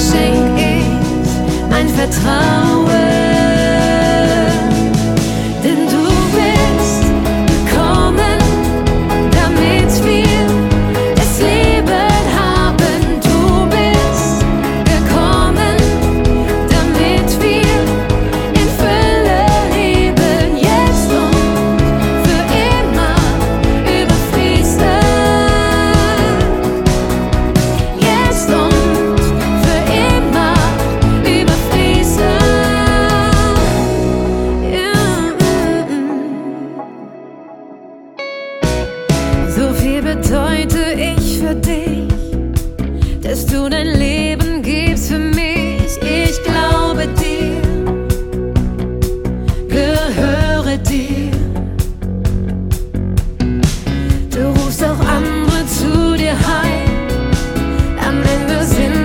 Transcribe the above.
schenk ich mein Vertrauen. Denn du bist gekommen, damit wir das Leben haben. Du bist gekommen, damit wir in Fülle leben, jetzt und für immer überfließen. Jetzt und für immer überfließen. So viel bedeute ich für dich, dass du dein Leben gibst für mich.